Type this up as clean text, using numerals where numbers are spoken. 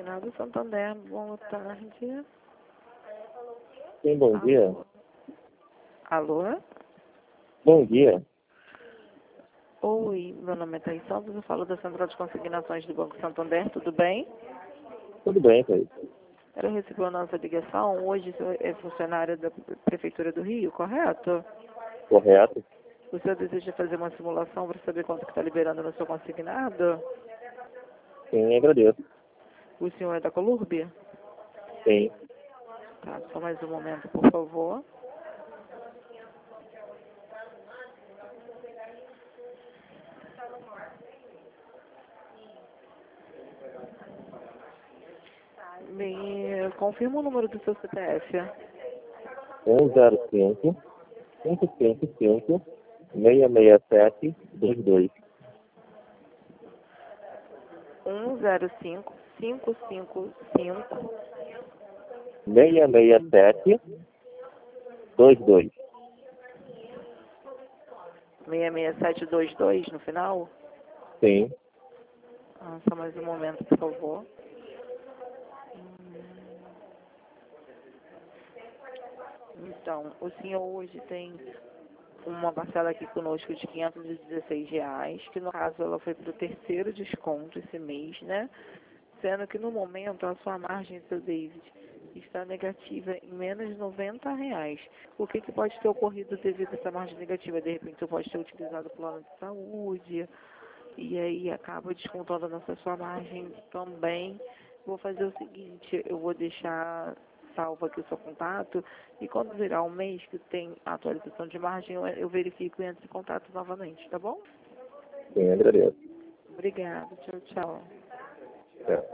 consignado Santander, boa tarde. Sim, bom dia. Alô? Bom dia. Oi, meu nome é Thaís Santos, eu falo da Central de Consignações do Banco Santander, tudo bem? Tudo bem, Thaís? Ela recebeu a nossa ligação, hoje o senhor é funcionário da Prefeitura do Rio, correto? Correto? O senhor deseja fazer uma simulação para saber quanto que está liberando no seu consignado? Sim, agradeço. O senhor é da Colurb? Sim. Tá, só mais um momento, por favor. Me confirma o número do seu CPF. 105 555 667 22. 105 555 667 22. 66722 no final? Sim. Só mais um momento, por favor. Então, o senhor hoje tem uma parcela aqui conosco de R$ 516, que no caso ela foi para o terceiro desconto esse mês, né? Sendo que no momento a sua margem, seu David, está negativa em menos de R$ 90. O que pode ter ocorrido devido a essa margem negativa? De repente você pode ter utilizado o plano de saúde e aí acaba descontando nessa sua margem também. Vou fazer o seguinte, eu vou deixar salvo aqui o seu contato e quando virar um mês que tem atualização de margem, eu verifico e entro em contato novamente, tá bom? Sim, agradeço. Obrigada, tchau, tchau. É.